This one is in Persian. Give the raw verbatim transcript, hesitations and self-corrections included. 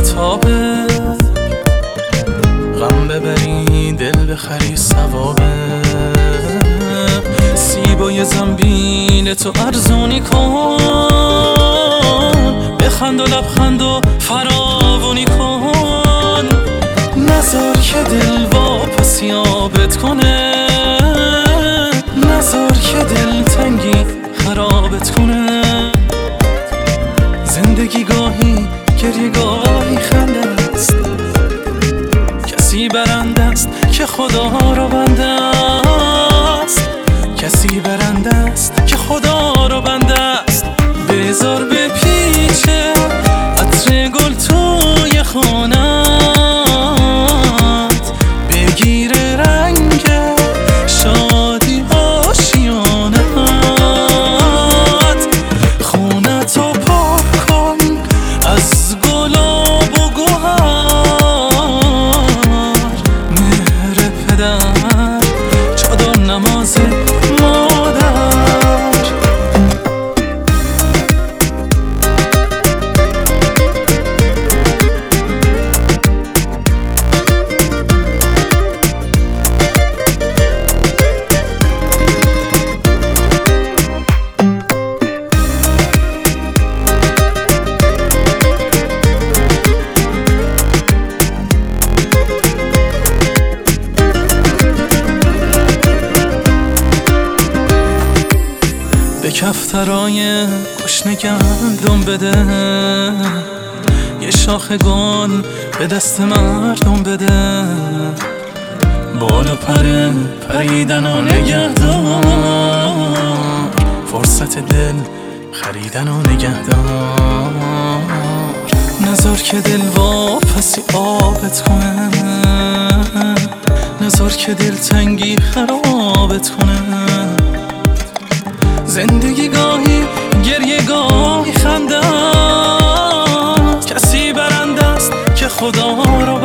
تابه، غم ببری دل بخری ثوابه. سیبای زنبیل تو ارزونی کن، بخند و لبخند و فراوانی کن. نذار که دل واپسی آبت کنه، نذار که دل تنگی خرابت کنه. زندگی گاهی گریه گاهی خنده است، کسی برنده است که خدا را بنده است، کسی برنده است که خدا را بنده است. بذار بپیچه عطر گل توی خونت، بگیره رنگ شادی آشیانت. خونتو پاک کن از گلاب و گوهر، مهر پدر چادر نماز مادر. به کفترای گشنه گندم بده، یه شاخ گل به دست مردم بده. بال و پر پریدن و نگهدار، فرصت دل خریدن و نگهدار. نذار که دل واپسی آبت کنه، نذار که دل تنگی خرابت کنه. زندگی گاهی گریه گاهی خنده است، کسی برنده است که خدا را